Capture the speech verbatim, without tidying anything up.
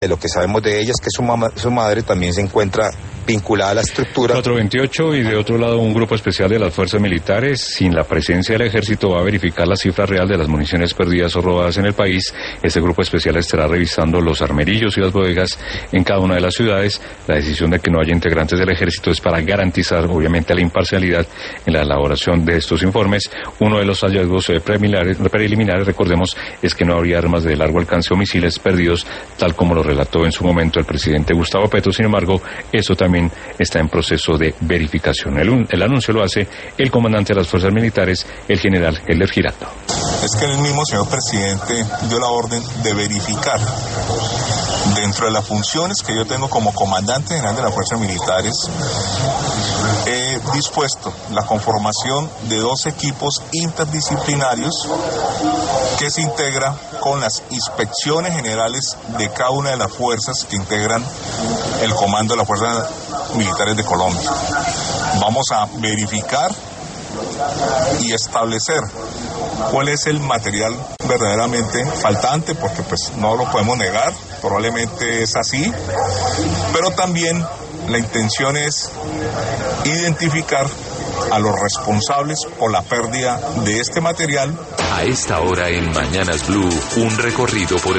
Lo que sabemos de ella es que su, mamá, su madre también se encuentra vinculada a la estructura. cuatro veintiocho, y de otro lado un grupo especial de las fuerzas militares, sin la presencia del ejército, va a verificar la cifra real de las municiones perdidas o robadas en el país. Este grupo especial estará revisando los armerillos y las bodegas en cada una de las ciudades. La decisión de que no haya integrantes del ejército es para garantizar, obviamente, la imparcialidad en la elaboración de estos informes. Uno de los hallazgos eh, preliminares, preliminares, recordemos, es que no habría armas de largo alcance o misiles perdidos, tal como lo relató en su momento el presidente Gustavo Petro. Sin embargo, eso también está en proceso de verificación. El, el anuncio lo hace el comandante de las fuerzas militares, el general Heller Giraldo. Es que el mismo señor presidente dio la orden de verificar, dentro de las funciones que yo tengo como comandante general de las fuerzas militares, he dispuesto la conformación de dos equipos interdisciplinarios que se integra con las inspecciones generales de cada una de las fuerzas que integran el comando de las fuerzas militares de Colombia. Vamos a verificar y establecer cuál es el material verdaderamente faltante, porque pues no lo podemos negar, probablemente es así, pero también la intención es identificar a los responsables por la pérdida de este material. A esta hora en Mañanas Blue, un recorrido por